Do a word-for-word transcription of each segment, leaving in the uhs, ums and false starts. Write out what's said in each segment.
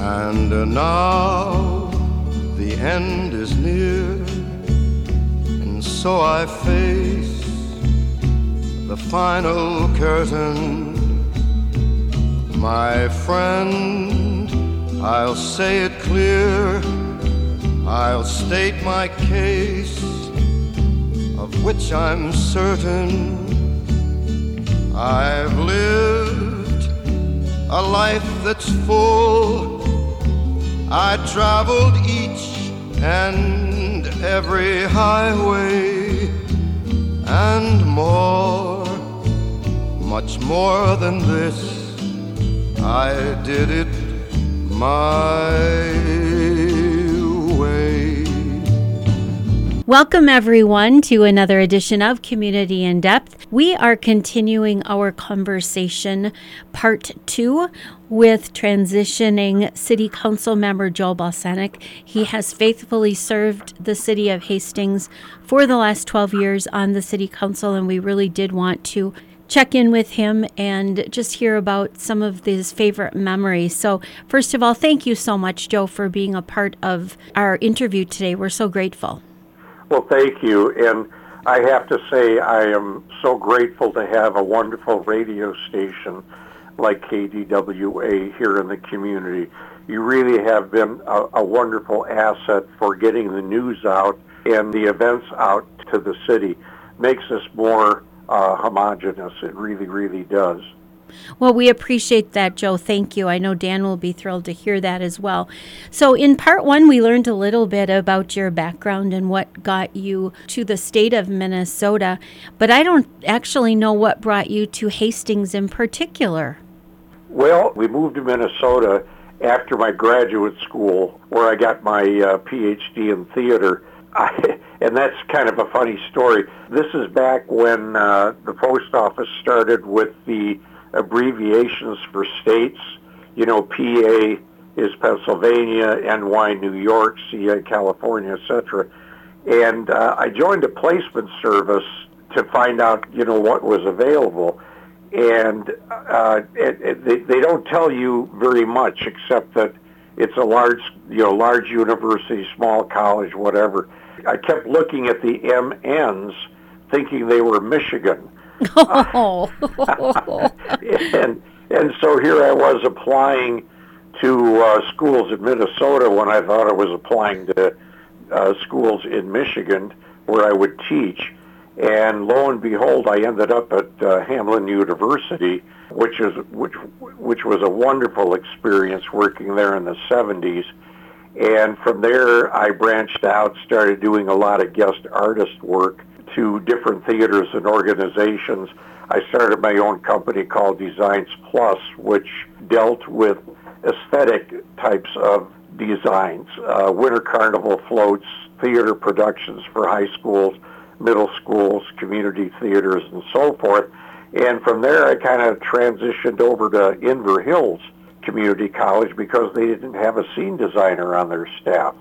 And uh, now the end is near, and so I face the final curtain. My friend, I'll say it clear, I'll state my case, of which I'm certain. I've lived a life that's full. I traveled each and every highway, and more, much more than this, I did it my way. Welcome, everyone, to another edition of Community in Depth. We are continuing our conversation, part two, with transitioning City Council member Joe Balsenic. He has faithfully served the City of Hastings for the last twelve years on the City Council, and we really did want to check in with him and just hear about some of his favorite memories. So first of all, thank you so much, Joe, for being a part of our interview today. We're so grateful. Well, thank you. And I have to say I am so grateful to have a wonderful radio station like K D W A here in the community. You really have been a, a wonderful asset for getting the news out and the events out to the city. Makes us more Uh, homogenous. It really, really does. Well, we appreciate that, Joe. Thank you. I know Dan will be thrilled to hear that as well. So in part one, we learned a little bit about your background and what got you to the state of Minnesota, but I don't actually know what brought you to Hastings in particular. Well, we moved to Minnesota after my graduate school, where I got my uh, P H D in theater. I, and that's kind of a funny story. This is back when uh, the post office started with the abbreviations for states. You know, P A is Pennsylvania, N Y New York, C A California, et cetera. And uh, I joined a placement service to find out, you know, what was available. And uh, it, it, they, they don't tell you very much, except that it's a large, you know, large university, small college, whatever. I kept looking at the M Ns, thinking they were Michigan. Oh. and and so here I was applying to uh, schools in Minnesota when I thought I was applying to uh, schools in Michigan where I would teach. And lo and behold, I ended up at uh, Hamline University, which is which which was a wonderful experience working there in the seventies. And from there, I branched out, started doing a lot of guest artist work to different theaters and organizations. I started my own company called Designs Plus, which dealt with aesthetic types of designs, uh, winter carnival floats, theater productions for high schools, middle schools, community theaters, and so forth. And from there, I kind of transitioned over to Inver Hills Community College because they didn't have a scene designer on their staff.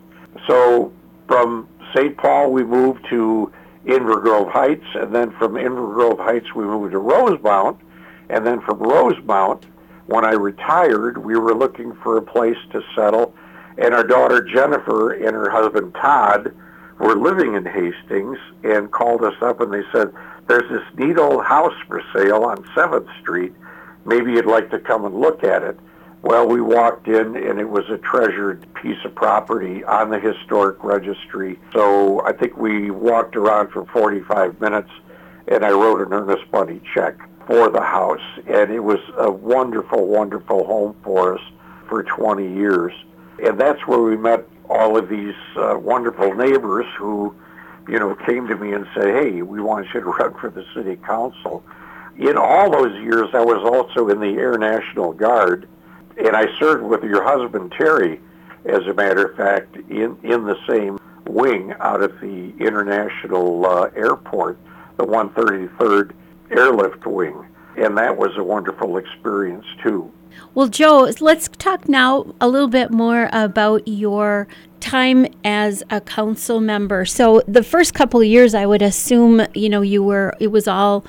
So from Saint Paul, we moved to Inver Grove Heights, and then from Inver Grove Heights, we moved to Rosemount. And then from Rosemount, when I retired, we were looking for a place to settle. And our daughter Jennifer and her husband Todd were living in Hastings and called us up and they said, there's this neat old house for sale on seventh street. Maybe you'd like to come and look at it. Well, we walked in and it was a treasured piece of property on the historic registry. So I think we walked around for forty-five minutes and I wrote an earnest money check for the house. And it was a wonderful, wonderful home for us for twenty years. And that's where we met all of these uh, wonderful neighbors who, you know, came to me and said, hey, we want you to run for the city council. In all those years, I was also in the Air National Guard, and I served with your husband, Terry, as a matter of fact, in, in the same wing out at the International uh, Airport, the one thirty-third Airlift Wing. And that was a wonderful experience, too. Well, Joe, let's talk now a little bit more about your time as a council member. So the first couple of years, I would assume, you know, you were, it was all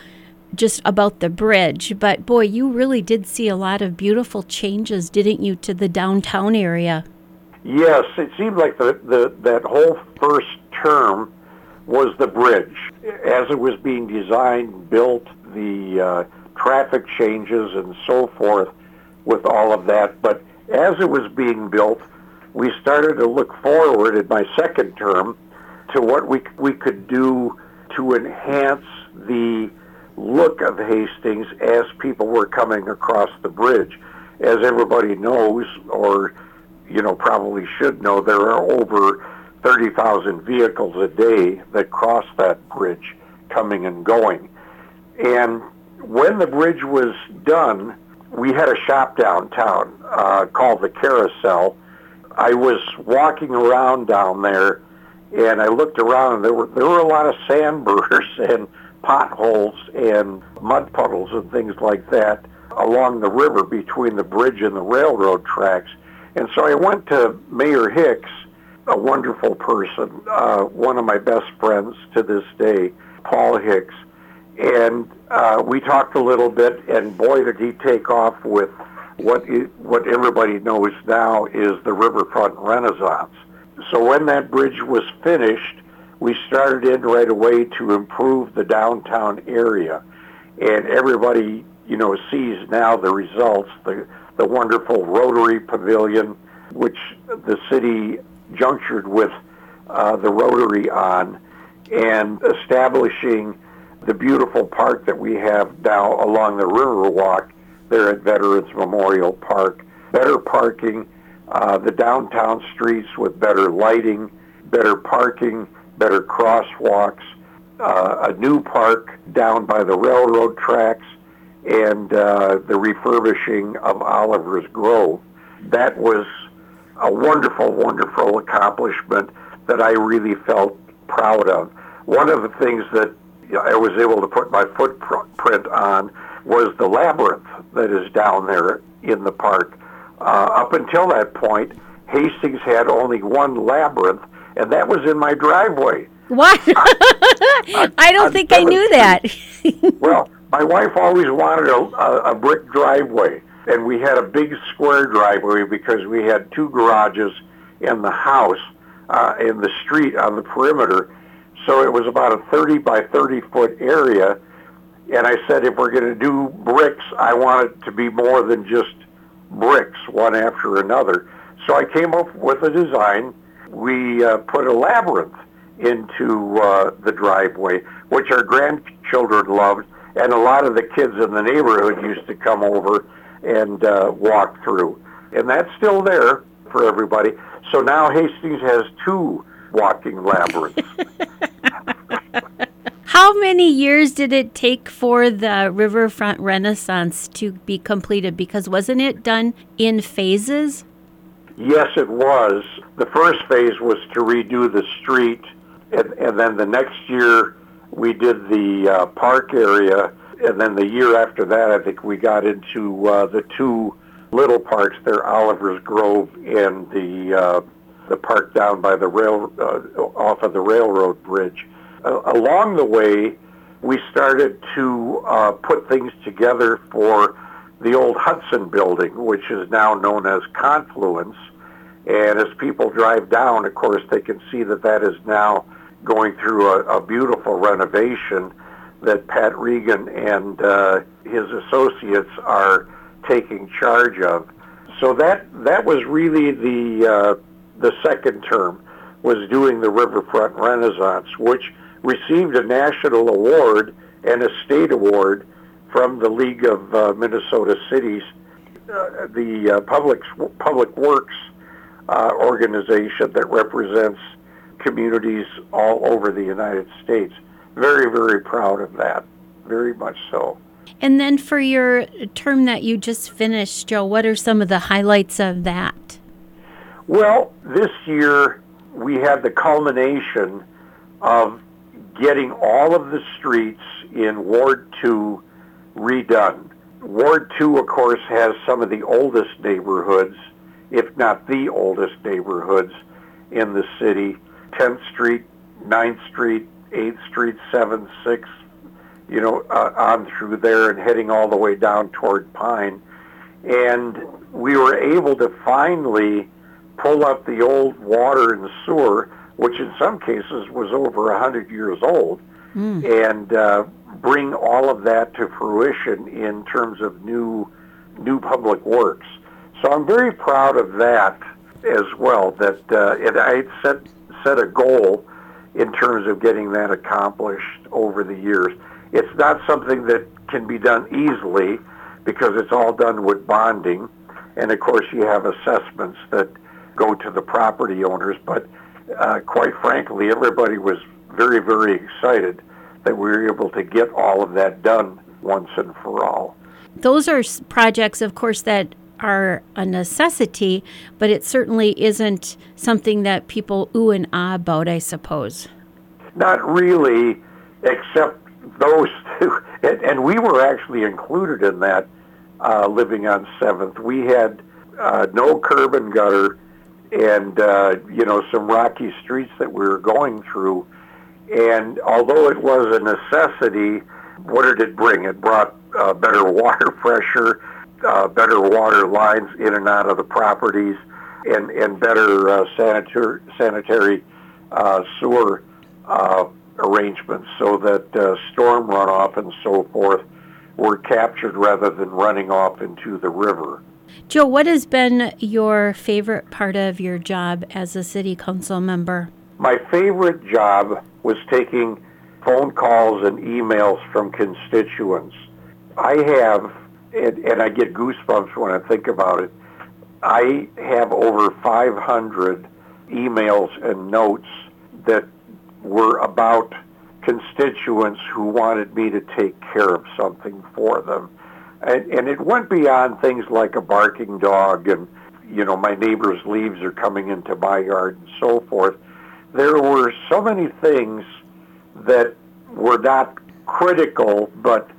just about the bridge, but boy, you really did see a lot of beautiful changes, didn't you, to the downtown area? Yes, it seemed like the, the that whole first term was the bridge. As it was being designed, built, the uh, traffic changes and so forth with all of that. But as it was being built, we started to look forward in my second term to what we we could do to enhance the look of Hastings as people were coming across the bridge. As everybody knows, or you know, probably should know, there are over thirty thousand vehicles a day that cross that bridge coming and going. And when the bridge was done, we had a shop downtown uh, called the Carousel. I was walking around down there, and I looked around, and there were there were a lot of sandburrs and potholes and mud puddles and things like that along the river between the bridge and the railroad tracks. And so I went to Mayor Hicks, a wonderful person, uh, one of my best friends to this day, Paul Hicks, and uh, we talked a little bit, and boy, did he take off with what it, what everybody knows now is the Riverfront Renaissance. So when that bridge was finished, we started in right away to improve the downtown area, and everybody, you know, sees now the results, the, the wonderful Rotary Pavilion, which the city junctured with uh, the Rotary on, and establishing the beautiful park that we have now along the Riverwalk there at Veterans Memorial Park. Better parking, uh, the downtown streets with better lighting, better parking, better crosswalks, uh, a new park down by the railroad tracks, and uh, the refurbishing of Oliver's Grove. That was a wonderful, wonderful accomplishment that I really felt proud of. One of the things that I was able to put my footprint on was the labyrinth that is down there in the park. Uh, up until that point, Hastings had only one labyrinth, and that was in my driveway. What? I, I don't I'm think I knew that. Well, my wife always wanted a, a brick driveway, and we had a big square driveway because we had two garages in the house, uh, in the street on the perimeter. So it was about a thirty by thirty foot area, and I said, if we're going to do bricks, I want it to be more than just bricks, one after another. So I came up with a design. We uh, put a labyrinth into uh, the driveway, which our grandchildren loved, and a lot of the kids in the neighborhood used to come over and uh, walk through. And that's still there for everybody. So now Hastings has two walking labyrinths. How many years did it take for the Riverfront Renaissance to be completed? Because wasn't it done in phases? Yes, it was. The first phase was to redo the street, and, and then the next year we did the uh, park area, and then the year after that I think we got into uh, the two little parks there, Oliver's Grove and the uh, the park down by the rail, uh, off of the railroad bridge. Uh, along the way, we started to uh, put things together for the old Hudson building, which is now known as Confluence. And as people drive down, of course, they can see that that is now going through a, a beautiful renovation that Pat Regan and uh, his associates are taking charge of. So that that was really the uh, the second term, was doing the Riverfront Renaissance, which received a national award and a state award from the League of uh, Minnesota Cities, uh, the uh, Public Public Works uh, organization that represents communities all over the United States. Very, very proud of that. Very much so. And then for your term that you just finished, Joe, what are some of the highlights of that? Well, this year we had the culmination of getting all of the streets in Ward two redone. Ward two, of course, has some of the oldest neighborhoods, if not the oldest neighborhoods in the city. tenth Street, ninth Street, eighth Street, seventh, sixth, you know, uh, on through there and heading all the way down toward Pine. And we were able to finally pull up the old water and sewer, which in some cases was over one hundred years old, mm. and uh, bring all of that to fruition in terms of new new public works. So I'm very proud of that as well, that uh, and I set, set a goal in terms of getting that accomplished over the years. It's not something that can be done easily because it's all done with bonding, and of course you have assessments that go to the property owners, but uh, quite frankly, everybody was very, very excited that we were able to get all of that done once and for all. Those are projects, of course, that are a necessity, but it certainly isn't something that people ooh and ah about, I suppose. Not really, except those two. And, and we were actually included in that, uh, living on seventh. We had uh, no curb and gutter and, uh, you know, some rocky streets that we were going through. And although it was a necessity, what did it bring? It brought uh, better water pressure, uh, better water lines in and out of the properties, and, and better uh, sanitary, sanitary uh, sewer uh, arrangements so that uh, storm runoff and so forth were captured rather than running off into the river. Joe, what has been your favorite part of your job as a city council member? My favorite job was taking phone calls and emails from constituents. I have, and, and I get goosebumps when I think about it, I have over five hundred emails and notes that were about constituents who wanted me to take care of something for them. And, and it went beyond things like a barking dog and, you know, my neighbor's leaves are coming into my yard and so forth. There were so many things that were not critical, but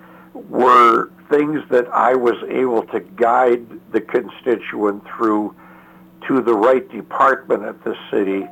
were things that I was able to guide the constituent through to the right department at the city.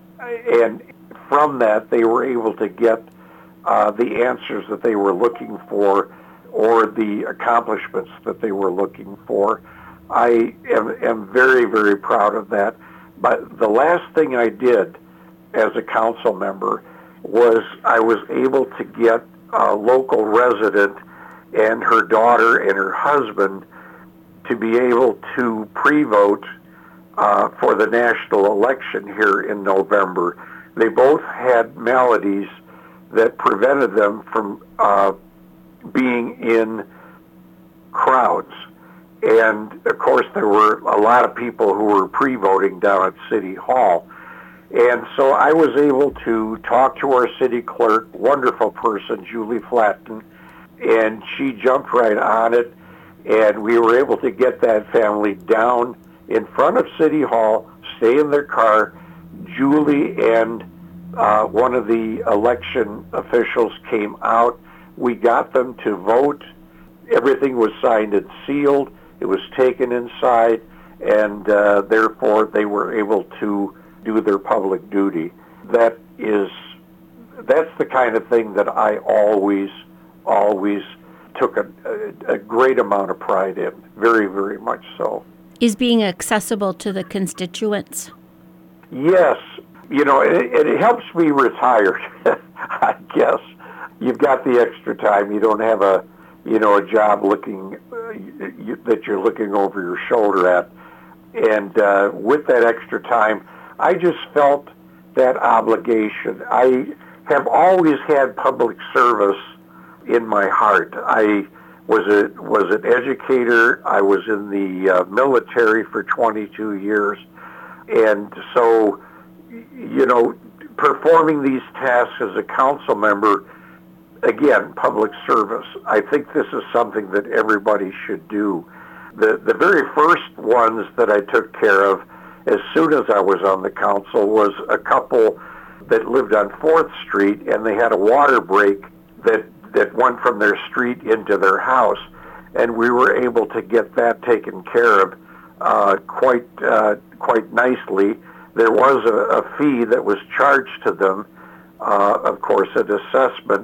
And from that, they were able to get uh, the answers that they were looking for or the accomplishments that they were looking for. I am, am very, very proud of that. But the last thing I did as a council member was I was able to get a local resident and her daughter and her husband to be able to pre-vote uh, for the national election here in November. They both had maladies that prevented them from uh, being in crowds. And of course there were a lot of people who were pre-voting down at City Hall. And so I was able to talk to our city clerk, wonderful person, Julie Flatton, and she jumped right on it, and we were able to get that family down in front of City Hall, stay in their car. Julie and uh, one of the election officials came out. We got them to vote. Everything was signed and sealed. It was taken inside, and uh, therefore they were able to do their public duty. That is, that's the kind of thing that I always, always took a, a, a great amount of pride in, very, very much so. Is being accessible to the constituents? Yes. You know, it, it helps me retire, I guess. You've got the extra time. You don't have a, you know, a job looking, uh, you, that you're looking over your shoulder at. And uh, with that extra time, I just felt that obligation. I have always had public service in my heart. I was a was an educator. I was in the uh, military for twenty-two years, and so, you know, performing these tasks as a council member, again, public service. I think this is something that everybody should do. The the very first ones that I took care of as soon as I was on the council was a couple that lived on fourth Street, and they had a water break that, that went from their street into their house, and we were able to get that taken care of uh, quite uh, quite nicely. There was a, a fee that was charged to them, uh, of course, an assessment,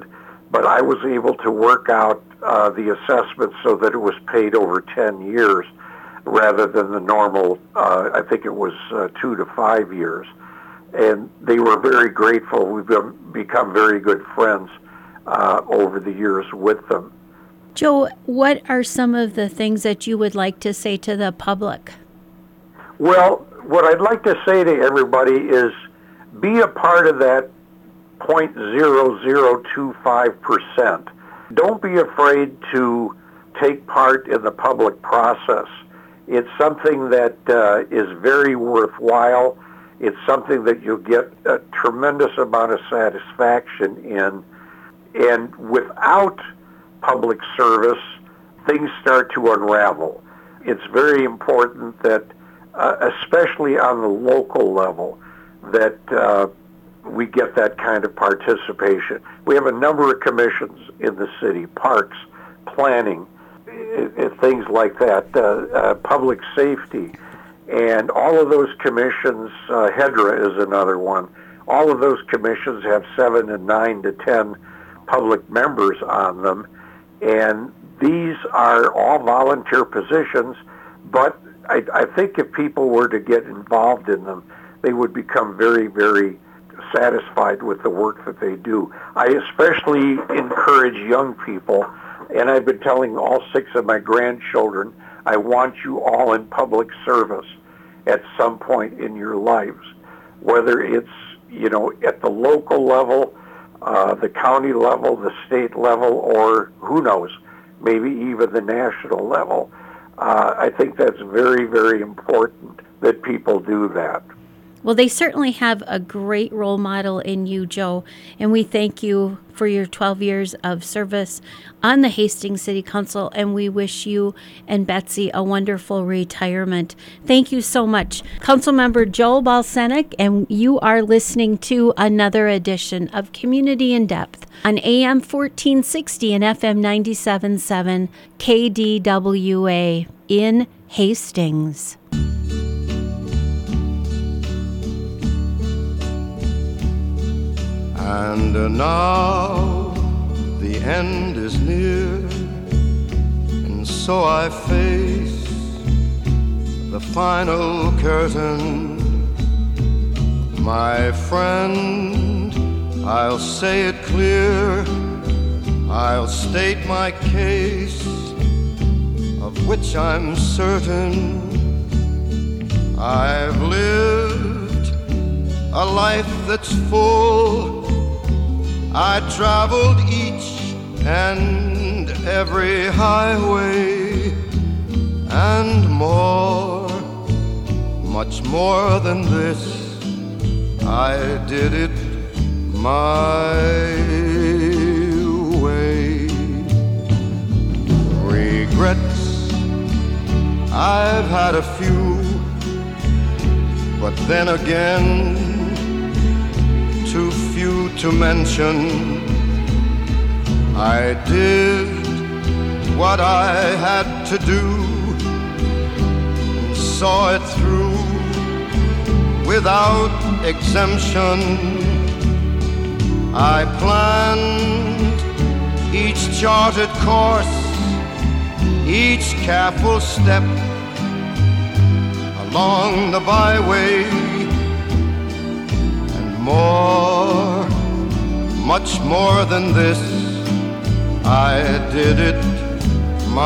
but I was able to work out uh, the assessment so that it was paid over ten years rather than the normal, uh, I think it was uh, two to five years. And they were very grateful. We've become very good friends uh, over the years with them. Joe, what are some of the things that you would like to say to the public? Well, what I'd like to say to everybody is be a part of that zero point zero zero two five percent. Don't be afraid to take part in the public process. It's something that uh, is very worthwhile. It's something that you'll get a tremendous amount of satisfaction in. And without public service, things start to unravel. It's very important that, uh, especially on the local level, that uh, we get that kind of participation. We have a number of commissions in the city, parks, planning, uh, things like that, uh, uh, public safety, and all of those commissions, uh, HEDRA is another one, all of those commissions have seven and nine to ten public members on them, and these are all volunteer positions, but I, I think if people were to get involved in them, they would become very, very satisfied with the work that they do. I especially encourage young people, and I've been telling all six of my grandchildren, I want you all in public service at some point in your lives, whether it's, you know, at the local level, uh, the county level, the state level, or who knows, maybe even the national level. Uh, I think that's very, very important that people do that. Well, they certainly have a great role model in you, Joe, and we thank you for your twelve years of service on the Hastings City Council, and we wish you and Betsy a wonderful retirement. Thank you so much. Councilmember Joe Balsenek, and you are listening to another edition of Community in Depth on A M fourteen sixty and F M ninety-seven point seven K D W A in Hastings. And now the end is near, and so I face the final curtain. My friend, I'll say it clear, I'll state my case, of which I'm certain. I've lived a life that's full. I traveled each and every highway, and more, much more than this, I did it my way. Regrets, I've had a few, but then again, too few to mention. I did what I had to do and saw it through without exemption. I planned each charted course, each careful step along the byway. More, much more than this, I did it